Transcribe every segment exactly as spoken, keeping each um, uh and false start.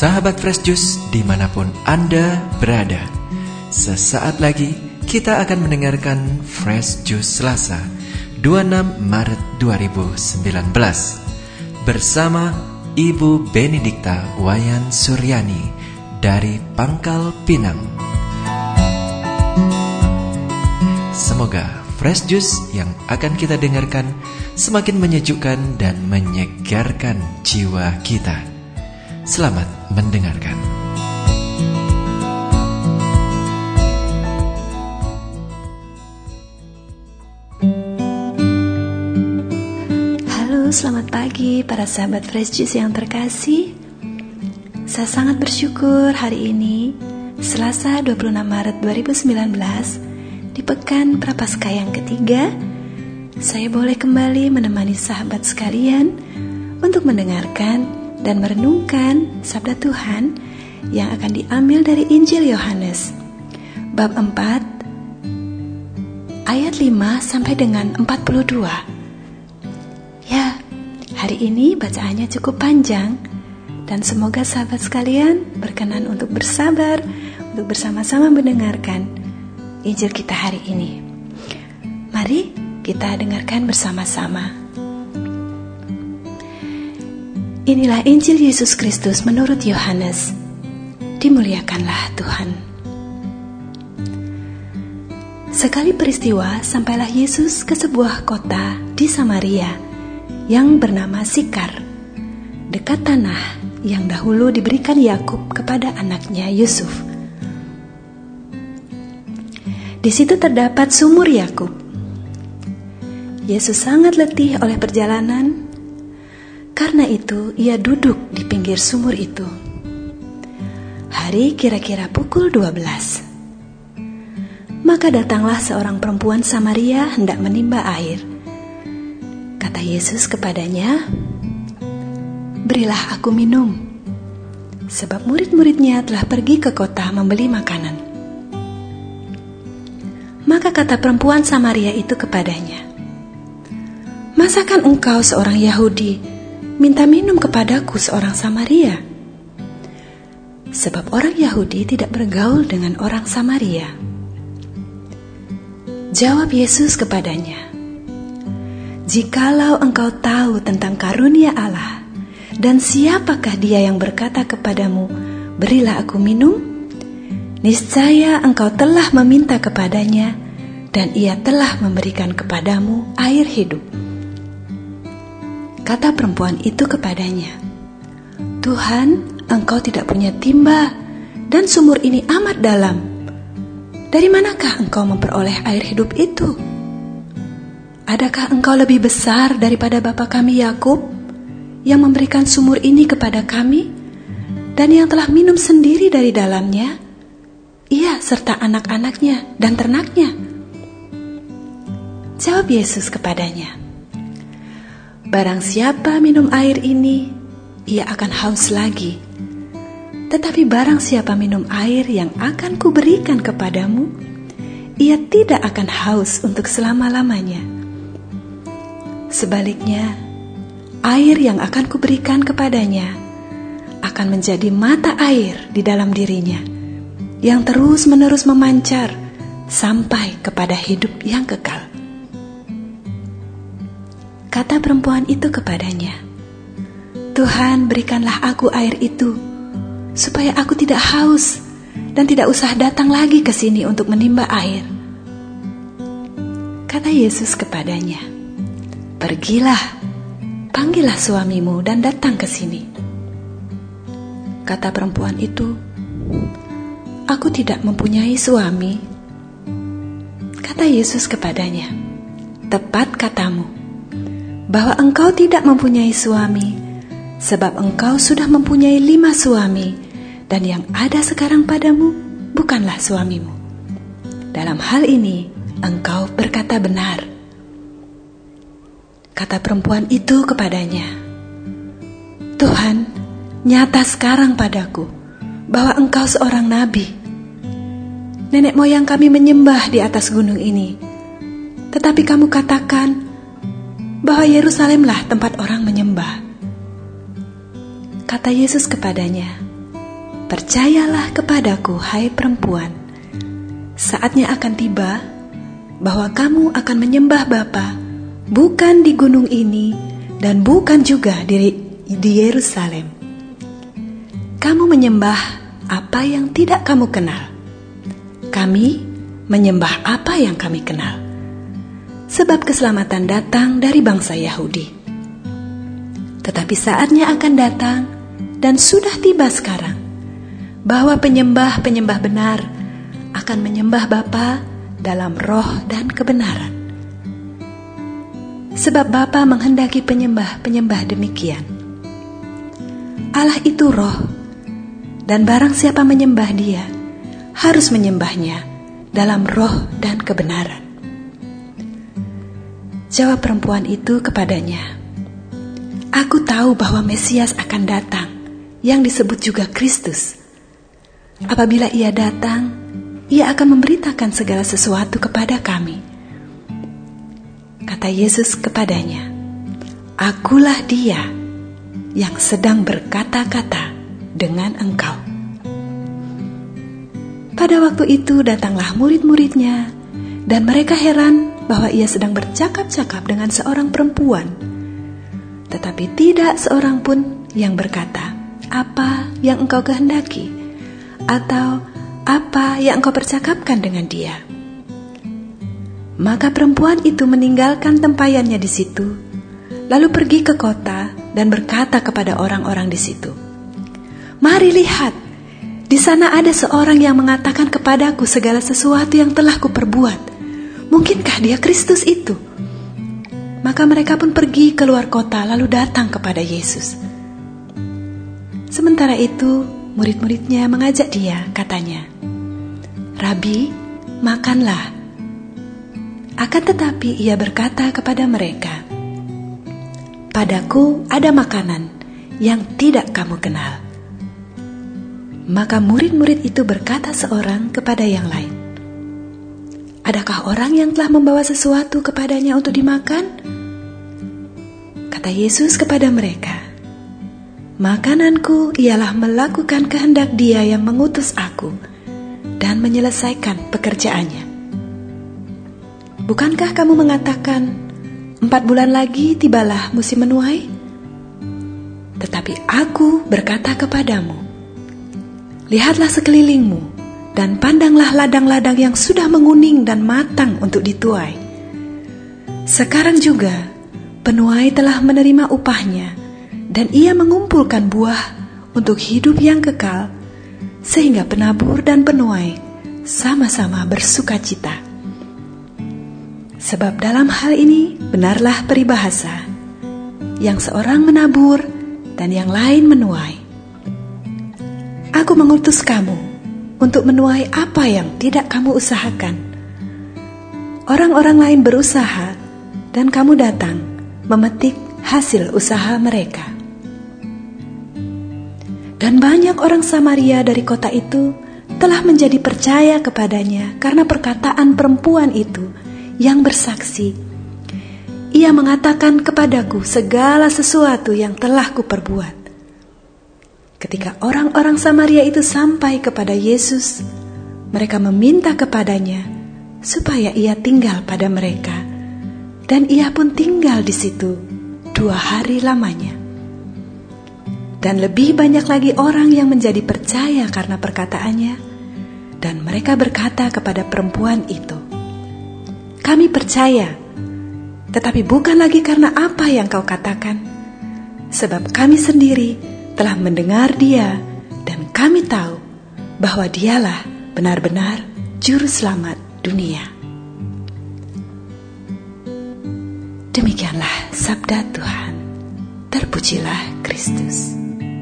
Sahabat Fresh Juice dimanapun Anda berada, sesaat lagi kita akan mendengarkan Fresh Juice Selasa dua puluh enam Maret dua ribu sembilan belas bersama Ibu Benedikta Wayan Suryani dari Pangkal Pinang. Semoga Fresh Juice yang akan kita dengarkan semakin menyejukkan dan menyegarkan jiwa kita. Selamat mendengarkan. Halo, selamat pagi para sahabat Fresh Juice yang terkasih. Saya sangat bersyukur hari ini, Selasa dua puluh enam Maret dua ribu sembilan belas, di pekan Prapaskah yang ketiga, saya boleh kembali menemani sahabat sekalian untuk mendengarkan dan merenungkan sabda Tuhan yang akan diambil dari Injil Yohanes bab empat ayat lima sampai dengan empat puluh dua. Ya, hari ini bacaannya cukup panjang dan semoga sahabat sekalian berkenan untuk bersabar untuk bersama-sama mendengarkan Injil kita hari ini. Mari kita dengarkan bersama-sama. Inilah Injil Yesus Kristus menurut Yohanes. Dimuliakanlah Tuhan. Sekali peristiwa, sampailah Yesus ke sebuah kota di Samaria yang bernama Sikar, dekat tanah yang dahulu diberikan Yakub kepada anaknya Yusuf. Di situ terdapat sumur Yakub. Yesus sangat letih oleh perjalanan. Karena itu, ia duduk di pinggir sumur itu. Hari kira-kira pukul dua belas. Maka datanglah seorang perempuan Samaria hendak menimba air. Kata Yesus kepadanya, "Berilah aku minum." Sebab murid-muridnya telah pergi ke kota membeli makanan. Maka kata perempuan Samaria itu kepadanya, "Masakan engkau seorang Yahudi minta minum kepadaku seorang Samaria?" Sebab orang Yahudi tidak bergaul dengan orang Samaria. Jawab Yesus kepadanya, "Jikalau engkau tahu tentang karunia Allah dan siapakah dia yang berkata kepadamu, 'Berilah aku minum,' niscaya engkau telah meminta kepadanya dan ia telah memberikan kepadamu air hidup." Kata perempuan itu kepadanya, "Tuhan, engkau tidak punya timba, dan sumur ini amat dalam. Dari manakah engkau memperoleh air hidup itu? Adakah engkau lebih besar daripada bapa kami Yakub, yang memberikan sumur ini kepada kami, dan yang telah minum sendiri dari dalamnya, ia serta anak-anaknya dan ternaknya?" Jawab Yesus kepadanya, "Barang siapa minum air ini, ia akan haus lagi. Tetapi barang siapa minum air yang akan kuberikan kepadamu, ia tidak akan haus untuk selama-lamanya. Sebaliknya, air yang akan kuberikan kepadanya akan menjadi mata air di dalam dirinya, yang terus-menerus memancar sampai kepada hidup yang kekal." Kata perempuan itu kepadanya, "Tuhan, berikanlah aku air itu, supaya aku tidak haus dan tidak usah datang lagi ke sini untuk menimba air." Kata Yesus kepadanya, "Pergilah, panggillah suamimu dan datang ke sini." Kata perempuan itu, "Aku tidak mempunyai suami." Kata Yesus kepadanya, "Tepat katamu, bahwa engkau tidak mempunyai suami, sebab engkau sudah mempunyai lima suami, dan yang ada sekarang padamu bukanlah suamimu. Dalam hal ini, engkau berkata benar." Kata perempuan itu kepadanya, "Tuhan, nyata sekarang padaku bahwa engkau seorang nabi. Nenek moyang kami menyembah di atas gunung ini, tetapi kamu katakan bahwa Yerusalemlah tempat orang menyembah." Kata Yesus kepadanya, Percayalah kepadaku, hai perempuan, saatnya akan tiba bahwa kamu akan menyembah Bapa, bukan di gunung ini dan bukan juga di, di Yerusalem. Kamu menyembah apa yang tidak kamu kenal. Kami menyembah apa yang kami kenal. Sebab keselamatan datang dari bangsa Yahudi. Tetapi saatnya akan datang dan sudah tiba sekarang, bahwa penyembah-penyembah benar akan menyembah Bapa dalam roh dan kebenaran. Sebab Bapa menghendaki penyembah-penyembah demikian. Allah itu roh, dan barang siapa menyembah Dia, harus menyembahnya dalam roh dan kebenaran. Jawab perempuan itu kepadanya, "Aku tahu bahwa Mesias akan datang, yang disebut juga Kristus. Apabila Ia datang, Ia akan memberitakan segala sesuatu kepada kami." Kata Yesus kepadanya, "Akulah Dia yang sedang berkata-kata dengan engkau." Pada waktu itu datanglah murid-muridnya, dan mereka heran bahwa Ia sedang bercakap-cakap dengan seorang perempuan. Tetapi tidak seorang pun yang berkata, "Apa yang engkau kehendaki?" atau "Apa yang engkau percakapkan dengan dia?" Maka perempuan itu meninggalkan tempayannya di situ, lalu pergi ke kota dan berkata kepada orang-orang di situ, "Mari lihat, di sana ada seorang yang mengatakan kepadaku segala sesuatu yang telah kuperbuat. Mungkinkah dia Kristus itu?" Maka mereka pun pergi keluar kota lalu datang kepada Yesus. Sementara itu murid-muridnya mengajak dia, katanya, "Rabi, makanlah." Akan tetapi ia berkata kepada mereka, "Padaku ada makanan yang tidak kamu kenal." Maka murid-murid itu berkata seorang kepada yang lain, "Adakah orang yang telah membawa sesuatu kepadanya untuk dimakan?" Kata Yesus kepada mereka, "Makananku ialah melakukan kehendak Dia yang mengutus aku dan menyelesaikan pekerjaannya. Bukankah kamu mengatakan, empat bulan lagi tibalah musim menuai? Tetapi aku berkata kepadamu, lihatlah sekelilingmu dan pandanglah ladang-ladang yang sudah menguning dan matang untuk dituai. Sekarang juga penuai telah menerima upahnya, dan ia mengumpulkan buah untuk hidup yang kekal, sehingga penabur dan penuai sama-sama bersukacita. Sebab dalam hal ini benarlah peribahasa, yang seorang menabur dan yang lain menuai. Aku mengutus kamu untuk menuai apa yang tidak kamu usahakan. Orang-orang lain berusaha, dan kamu datang memetik hasil usaha mereka." Dan banyak orang Samaria dari kota itu telah menjadi percaya kepadanya karena perkataan perempuan itu yang bersaksi, "Ia mengatakan kepadaku segala sesuatu yang telah kuperbuat." Ketika orang-orang Samaria itu sampai kepada Yesus, mereka meminta kepadanya supaya ia tinggal pada mereka, dan ia pun tinggal di situ dua hari lamanya. Dan lebih banyak lagi orang yang menjadi percaya karena perkataannya, dan mereka berkata kepada perempuan itu, "Kami percaya, tetapi bukan lagi karena apa yang kau katakan, sebab kami sendiri telah mendengar Dia, dan kami tahu bahwa Dialah benar-benar Juru Selamat dunia." Demikianlah sabda Tuhan. Terpujilah Kristus.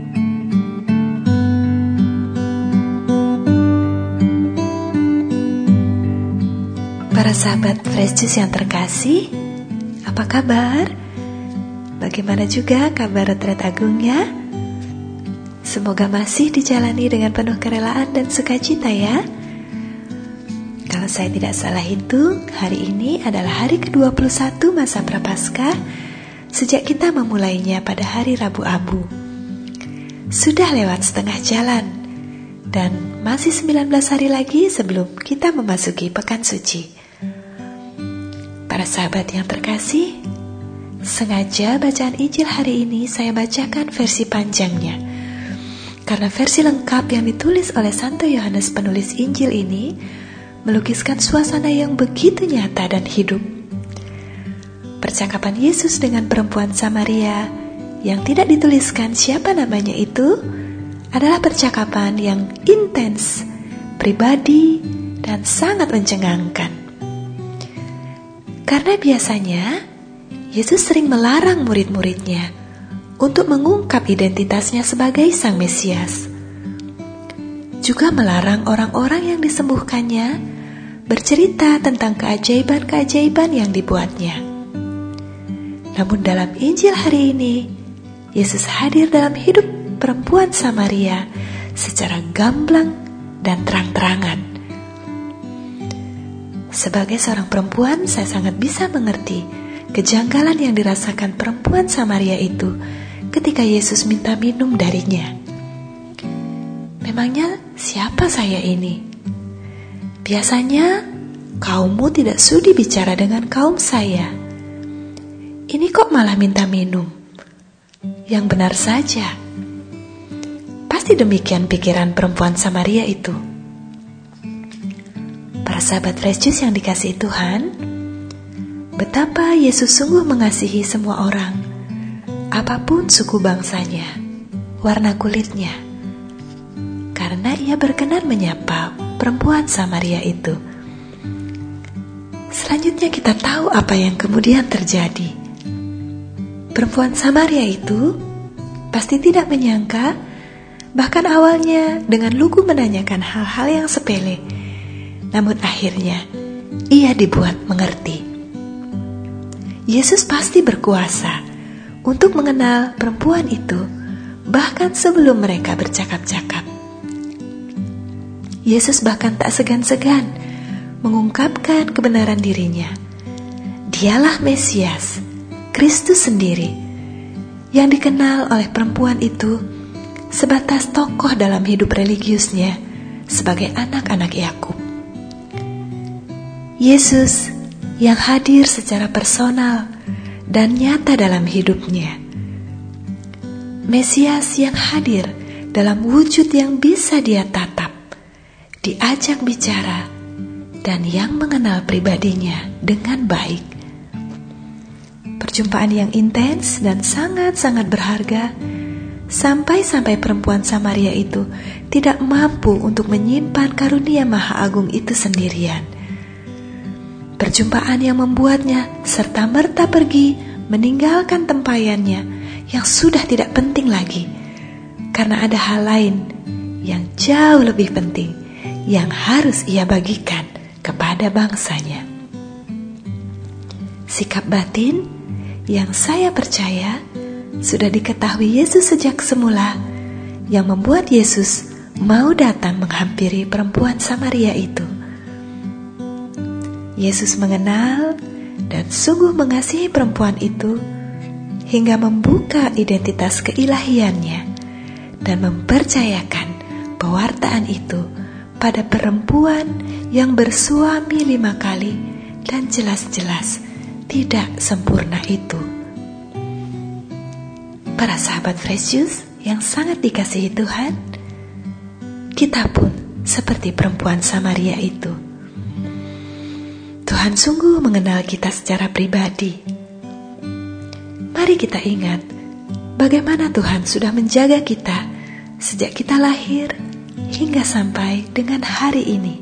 Para sahabat Fresh Juice yang terkasih, apa kabar? Bagaimana juga kabar retret agungnya? Semoga masih dijalani dengan penuh kerelaan dan sukacita ya. Kalau saya tidak salah hitung, hari ini adalah hari ke dua puluh satu masa Prapaskah sejak kita memulainya pada hari Rabu Abu. Sudah lewat setengah jalan Dan masih sembilan belas hari lagi sebelum kita memasuki Pekan Suci. Para sahabat yang terkasih, sengaja bacaan Injil hari ini saya bacakan versi panjangnya, karena versi lengkap yang ditulis oleh Santo Yohanes penulis Injil ini melukiskan suasana yang begitu nyata dan hidup. Percakapan Yesus dengan perempuan Samaria yang tidak dituliskan siapa namanya itu adalah percakapan yang intens, pribadi, dan sangat mencengangkan. Karena biasanya Yesus sering melarang murid-muridnya untuk mengungkap identitasnya sebagai Sang Mesias. Juga melarang orang-orang yang disembuhkannya bercerita tentang keajaiban-keajaiban yang dibuatnya. Namun dalam Injil hari ini, Yesus hadir dalam hidup perempuan Samaria secara gamblang dan terang-terangan. Sebagai seorang perempuan, saya sangat bisa mengerti kejanggalan yang dirasakan perempuan Samaria itu ketika Yesus minta minum darinya. Memangnya siapa saya ini? Biasanya kaummu tidak sudi bicara dengan kaum saya. Ini kok malah minta minum? Yang benar saja. Pasti demikian pikiran perempuan Samaria itu. Para sahabat Fresh Juice yang dikasihi Tuhan, betapa Yesus sungguh mengasihi semua orang, apapun suku bangsanya, warna kulitnya, karena ia berkenan menyapa perempuan Samaria itu. Selanjutnya kita tahu apa yang kemudian terjadi. Perempuan Samaria itu pasti tidak menyangka, bahkan awalnya dengan lugu menanyakan hal-hal yang sepele, namun akhirnya ia dibuat mengerti. Yesus pasti berkuasa untuk mengenal perempuan itu, bahkan sebelum mereka bercakap-cakap. Yesus bahkan tak segan-segan mengungkapkan kebenaran dirinya. Dialah Mesias, Kristus sendiri, yang dikenal oleh perempuan itu sebatas tokoh dalam hidup religiusnya sebagai anak-anak Yakub. Yesus yang hadir secara personal dan nyata dalam hidupnya. Mesias yang hadir dalam wujud yang bisa dia tatap, diajak bicara, dan yang mengenal pribadinya dengan baik. Perjumpaan yang intens dan sangat-sangat berharga, sampai-sampai perempuan Samaria itu tidak mampu untuk menyimpan karunia Maha Agung itu sendirian. Perjumpaan yang membuatnya serta-merta pergi meninggalkan tempayannya yang sudah tidak penting lagi, karena ada hal lain yang jauh lebih penting yang harus ia bagikan kepada bangsanya. Sikap batin yang saya percaya sudah diketahui Yesus sejak semula, yang membuat Yesus mau datang menghampiri perempuan Samaria itu. Yesus mengenal dan sungguh mengasihi perempuan itu hingga membuka identitas keilahiannya dan mempercayakan pewartaan itu pada perempuan yang bersuami lima kali dan jelas-jelas tidak sempurna itu. Para sahabat Fresh Juice yang sangat dikasihi Tuhan, kita pun seperti perempuan Samaria itu. Tuhan sungguh mengenal kita secara pribadi. Mari kita ingat bagaimana Tuhan sudah menjaga kita sejak kita lahir hingga sampai dengan hari ini.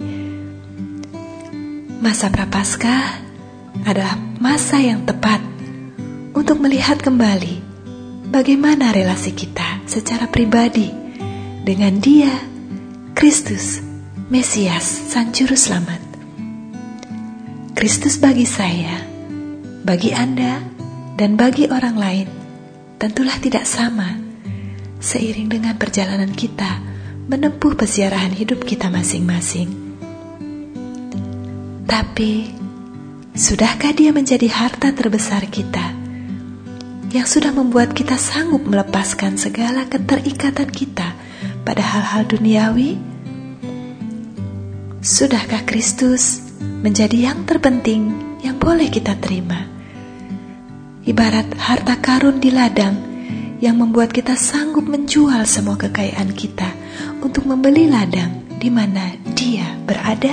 Masa Prapaskah adalah masa yang tepat untuk melihat kembali bagaimana relasi kita secara pribadi dengan Dia, Kristus, Mesias, Sang Juru Selamat. Kristus bagi saya, bagi Anda, dan bagi orang lain tentulah tidak sama seiring dengan perjalanan kita menempuh peziarahan hidup kita masing-masing. Tapi, sudahkah Dia menjadi harta terbesar kita, yang sudah membuat kita sanggup melepaskan segala keterikatan kita pada hal-hal duniawi Sudahkah Kristus menjadi yang terpenting yang boleh kita terima? Ibarat harta karun di ladang yang membuat kita sanggup menjual semua kekayaan kita untuk membeli ladang di mana Dia berada.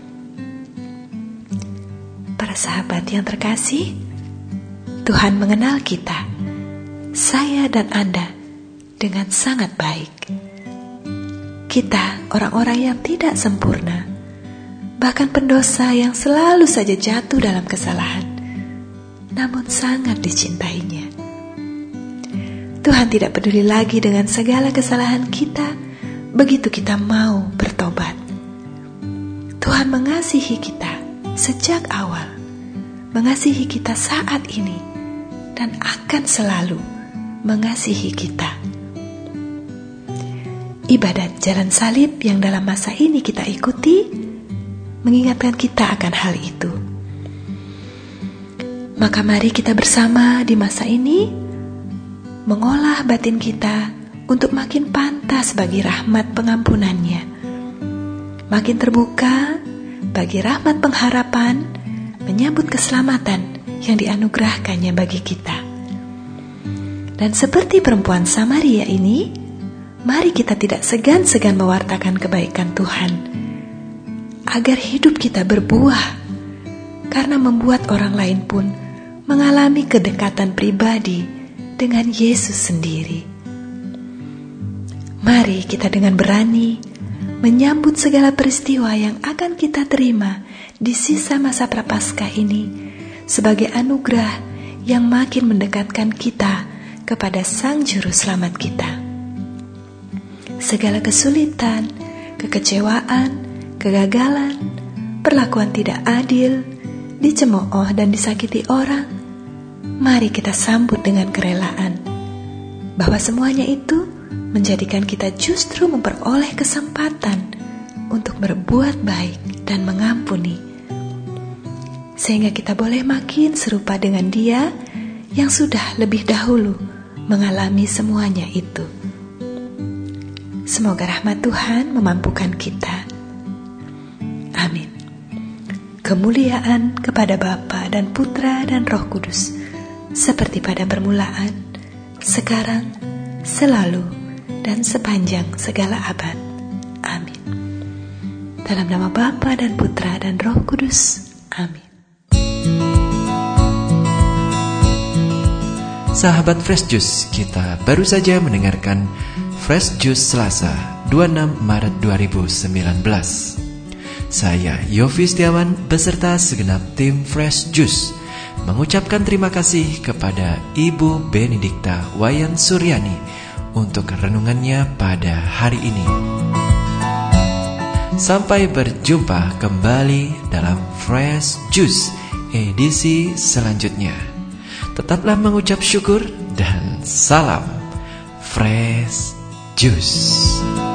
Para sahabat yang terkasih, Tuhan mengenal kita, saya dan Anda, dengan sangat baik. Kita orang-orang yang tidak sempurna, bahkan pendosa yang selalu saja jatuh dalam kesalahan, namun sangat dicintainya. Tuhan tidak peduli lagi dengan segala kesalahan kita begitu kita mau bertobat. Tuhan mengasihi kita sejak awal, mengasihi kita saat ini, dan akan selalu mengasihi kita. Ibadat jalan salib yang dalam masa ini kita ikuti mengingatkan kita akan hal itu. Maka mari kita bersama di masa ini mengolah batin kita untuk makin pantas bagi rahmat pengampunannya, makin terbuka bagi rahmat pengharapan, menyambut keselamatan yang dianugerahkannya bagi kita. Dan seperti perempuan Samaria ini, mari kita tidak segan-segan mewartakan kebaikan Tuhan, agar hidup kita berbuah, karena membuat orang lain pun mengalami kedekatan pribadi dengan Yesus sendiri. Mari kita dengan berani menyambut segala peristiwa yang akan kita terima di sisa masa prapaskah ini sebagai anugerah yang makin mendekatkan kita kepada Sang Juru Selamat kita. Segala kesulitan, kekecewaan, kegagalan, perlakuan tidak adil, dicemooh dan disakiti orang, mari kita sambut dengan kerelaan, bahwa semuanya itu menjadikan kita justru memperoleh kesempatan untuk berbuat baik dan mengampuni, sehingga kita boleh makin serupa dengan Dia yang sudah lebih dahulu mengalami semuanya itu. Semoga rahmat Tuhan memampukan kita. Amin. Kemuliaan kepada Bapa dan Putra dan Roh Kudus, seperti pada permulaan, sekarang, selalu, dan sepanjang segala abad. Amin. Dalam nama Bapa dan Putra dan Roh Kudus. Amin. Sahabat Fresh Juice, kita baru saja mendengarkan Fresh Juice Selasa dua puluh enam Maret dua ribu sembilan belas. Saya Yofi Setiawan beserta segenap tim Fresh Juice mengucapkan terima kasih kepada Ibu Benedikta Wayan Suryani untuk renungannya pada hari ini. Sampai berjumpa kembali dalam Fresh Juice edisi selanjutnya. Tetaplah mengucap syukur dan salam Fresh Juice.